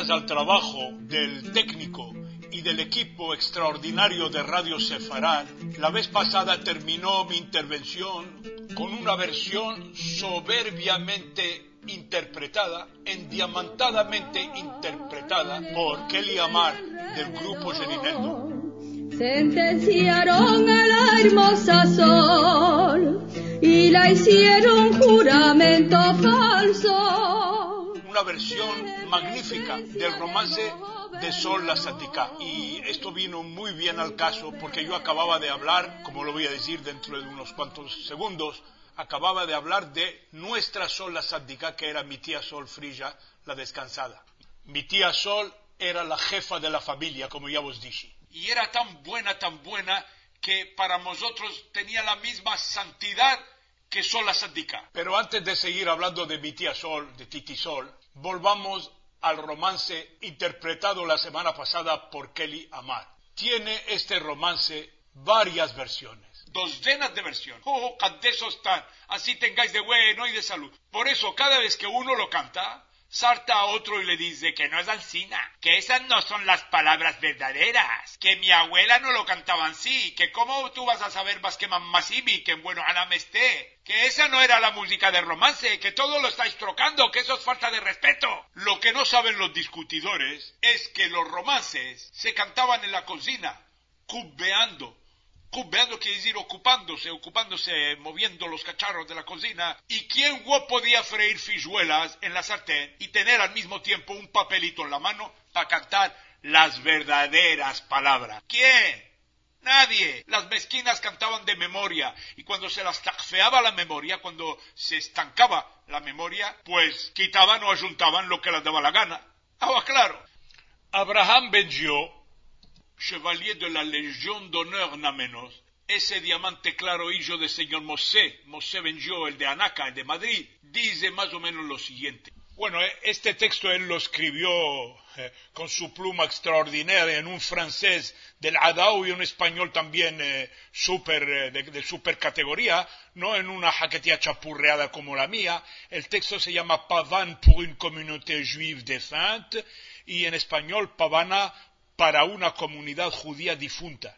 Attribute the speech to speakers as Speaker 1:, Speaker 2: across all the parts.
Speaker 1: gracias al trabajo del técnico y del equipo extraordinario de Radio Sefarad, la vez pasada terminó mi intervención con una versión soberbiamente interpretada, endiamantadamente interpretada por Kelly Amar del grupo Genineldo.
Speaker 2: Sentenciaron a la hermosa Sol y la hicieron juramento falso.
Speaker 1: Una versión magnífica del romance de Sol la Sadika. Y esto vino muy bien al caso porque yo acababa de hablar, como lo voy a decir dentro de unos cuantos segundos, acababa de hablar de nuestra Sol la Sadika, que era mi tía Sol Frilla, la descansada. Mi tía Sol era la jefa de la familia, como ya os dije. Y era tan buena, que para nosotros tenía la misma santidad que Sol la Sadika. Pero antes de seguir hablando de mi tía Sol, de Titi Sol, volvamos al romance interpretado la semana pasada por Kelly Amar. Tiene este romance varias versiones. Docenas de versiones. Cantesos tan, así tengáis de bueno y de salud. Por eso, cada vez que uno lo canta, salta a otro y le dice que no es ansina, que esas no son las palabras verdaderas, que mi abuela no lo cantaba así, que cómo tú vas a saber más que mamasibi, que bueno anamesté, que esa no era la música de romance, que todo lo estáis trocando, que eso es falta de respeto. Lo que no saben los discutidores es que los romances se cantaban en la cocina, cubbeando. Cubbeando quiere decir ocupándose, moviendo los cacharros de la cocina. ¿Y quién podía freír fijuelas en la sartén y tener al mismo tiempo un papelito en la mano para cantar las verdaderas palabras? ¿Quién? Nadie. Las mezquinas cantaban de memoria, y cuando se las tacfeaba la memoria, cuando se estancaba la memoria, pues quitaban o ayuntaban lo que les daba la gana. Claro. Abraham Benjio, Chevalier de la Legión d'Honneur nada menos, ese diamante claro hijo del señor Mosé Benjio, el de Anaca, el de Madrid, dice más o menos lo siguiente. Bueno, este texto él lo escribió con su pluma extraordinaria en un francés del Adao y un español también de super categoría, no en una jaquetía chapurreada como la mía. El texto se llama Pavane pour une communauté juive défunte, y en español Pavana para una comunidad judía difunta.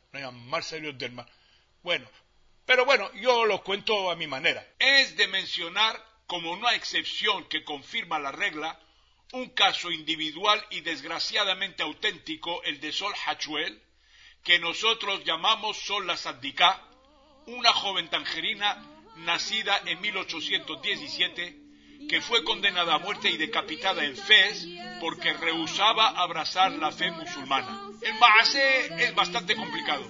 Speaker 1: Bueno, yo lo cuento a mi manera. Es de mencionar como una excepción que confirma la regla, un caso individual y desgraciadamente auténtico, el de Sol Hachuel, que nosotros llamamos Sol la Sadika, una joven tangerina nacida en 1817, que fue condenada a muerte y decapitada en Fez porque rehusaba abrazar la fe musulmana. El Maasé es bastante complicado.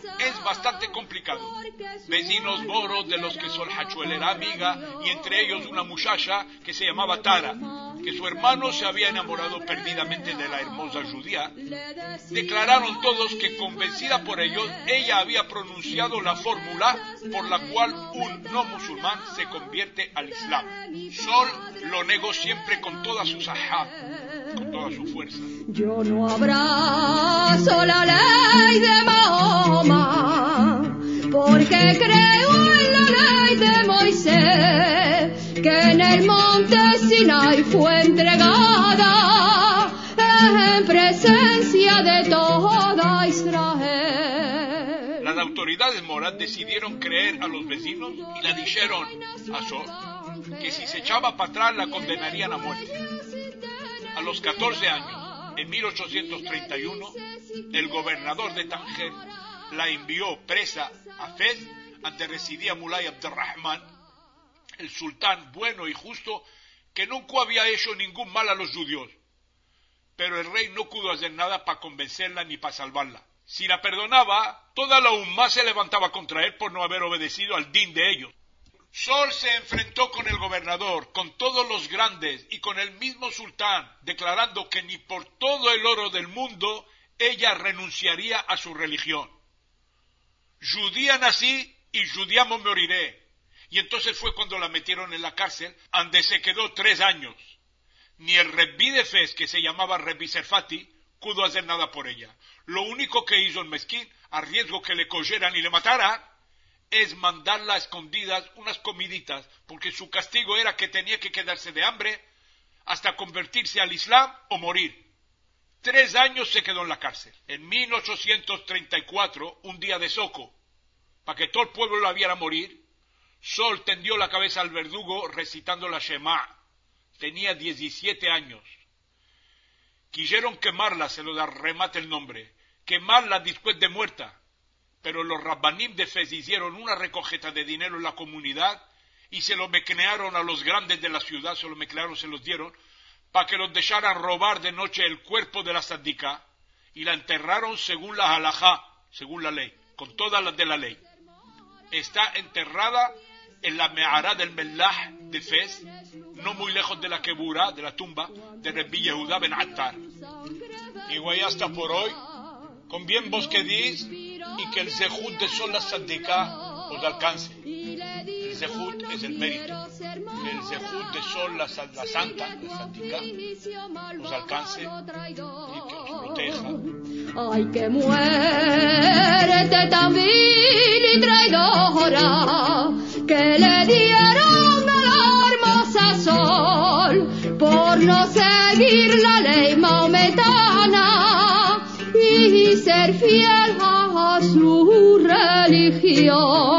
Speaker 1: Vecinos moros de los que Sol Hachuel era amiga, y entre ellos una muchacha que se llamaba Tara, que su hermano se había enamorado perdidamente de la hermosa judía, declararon todos que, convencida por ellos, ella había pronunciado la fórmula por la cual un no musulmán se convierte al Islam. Sol lo negó siempre con toda su sahab, con toda su fuerza.
Speaker 2: Yo no abrazo la ley de Mahoma, porque creo en la ley de Moisés, que en el monte Sinai fue entregada en presencia de toda Israel.
Speaker 1: Las autoridades moras decidieron creer a los vecinos y le dijeron a Sol que si se echaba para atrás la condenarían a muerte. A los 14 años, en 1831, el gobernador de Tánger la envió presa a Fez, donde residía Mulay Abderrahman, el sultán bueno y justo, que nunca había hecho ningún mal a los judíos. Pero el rey no pudo hacer nada para convencerla ni para salvarla. Si la perdonaba, toda la umma se levantaba contra él por no haber obedecido al din de ellos. Sol se enfrentó con el gobernador, con todos los grandes y con el mismo sultán, declarando que ni por todo el oro del mundo ella renunciaría a su religión. Judía nací y judíamo moriré. Y entonces fue cuando la metieron en la cárcel, donde se quedó 3 años. Ni el Rebbi de Fez, que se llamaba Rebbi Serfati, pudo hacer nada por ella. Lo único que hizo el mezquín, a riesgo que le cogieran y le mataran, es mandarla a escondidas unas comiditas, porque su castigo era que tenía que quedarse de hambre hasta convertirse al Islam o morir. 3 años se quedó en la cárcel. En 1834, un día de zoco, para que todo el pueblo la viera morir, Sol tendió la cabeza al verdugo recitando la Shema. Tenía 17 años. Quisieron quemarla, se lo da remate el nombre, quemarla después de muerta. Pero los rabbanim de Fez hicieron una recogeta de dinero en la comunidad y se lo mecnearon a los grandes de la ciudad, se lo mecnearon, se los dieron, para que los dejaran robar de noche el cuerpo de la Sadika y la enterraron según la halajá, según la ley, con todas las de la ley. Está enterrada en la Me'ará del Mellah de Fez, no muy lejos de la Keburá, de la tumba de Rabbi Yehuda ben Attar. Y güey, hasta por hoy, con bien vos que dis, y que el Zehut de Sol la Sadika os alcance. El Zehut es el mérito. Que el Zehut de Sol la Santa, la Sadika, os alcance y que os proteja.
Speaker 2: Ay, que muerte tan vil y traidora, que le dieron a la hermosa Sol por no seguir la ley maometana y ser fiel a su religión.